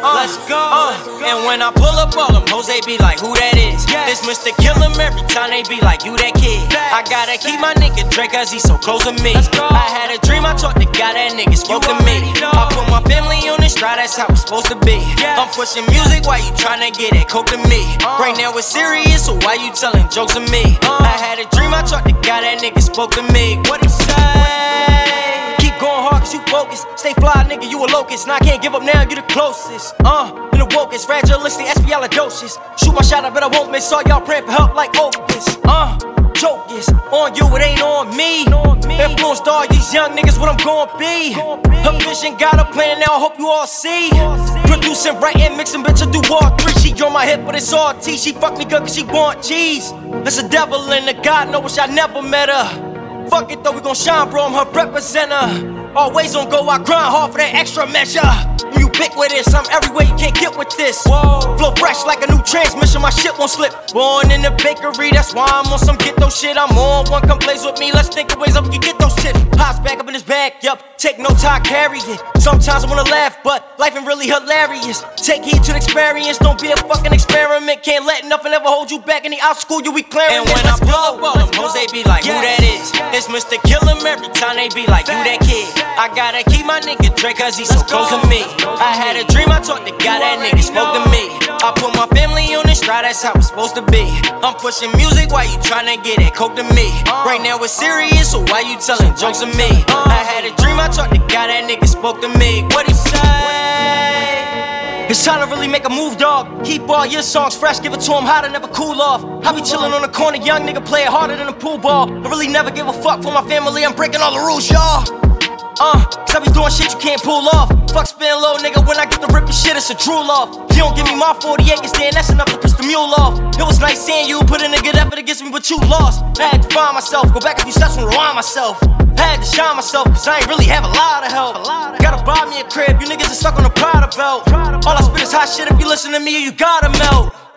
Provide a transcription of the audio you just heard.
Let's go. And when I pull up, all them hoes, they be like, who that is? It's Mr. Kill 'em every time they be like, you that kid. I gotta keep my nigga Drake cause he so close to me. I had a dream, I talked to God, that nigga spoke to me. I put my family on this stride, that's how it's supposed to be. I'm pushing music while you tryna get that coke to me. Right now it's serious, so why you telling jokes to me? I had a dream, I talked to God, that nigga spoke to me. What he say? Keep going hard cause you focused. Stay fly, nigga, you a locust. Now I can't give up now, you the closest. You the wokest, fragilistic, espialidocious. Shoot my shot, I bet I won't miss. All y'all praying for help like Opus. Joke is on you, it ain't on me. Influenced all these young niggas, what I'm gon' be. Her vision got a plan, now I hope you all see. Producing, writing, mixing, bitch, I do all three. She on my hip, but it's all tea. She fuck me good cause she want cheese. There's a devil in the God, know wish I never met her. Fuck it though, we gon' shine, bro, I'm her representer. Always on go, I grind hard for that extra measure. Ubiquitous, I'm everywhere, you can't get with this. Flow fresh like a new transmission, my shit won't slip. Born in the bakery, that's why I'm on some get those shit. I'm on one, come plays with me, let's think of ways up we can get those chips. Pops back up in his bag, yup, take no time, carry it. Sometimes I wanna laugh, but life ain't really hilarious. Take heed to the experience, don't be a fucking experiment. Can't let nothing ever hold you back, any outschool you, we clearing. And when I pull up, all them hoes, they be like, who that is? It's Mr. Kill 'em every time they be like, you that kid. I gotta keep my nigga Drake cause he's so close to me. I had a dream, I talked to God, that nigga spoke to me. I put my family on this stride, that's how it's supposed to be. I'm pushing music while you tryna get that coke to me. Right now it's serious, so why you telling jokes to me? I had a dream, I talked to God, that nigga spoke to me. What he say? It's time to really make a move, dog. Keep all your songs fresh, give it to him hot and never cool off. I be chillin' on the corner, young nigga play it harder than a pool ball. I really never give a fuck for my family, I'm breaking all the rules, y'all. Cause I be doing shit you can't pull off. Fuck spin low, nigga, when I get the rippin' shit, it's a drool off. You don't give me my 40 acres, then that's enough to piss the mule off. It was nice seeing you, put in a good effort against me, but you lost. I had to find myself, go back a few steps and rewind myself. I had to shine myself, cause I ain't really have a lot of help. Gotta buy me a crib, you niggas are stuck on a Prada belt. All I spit is hot shit, if you listen to me, you gotta melt.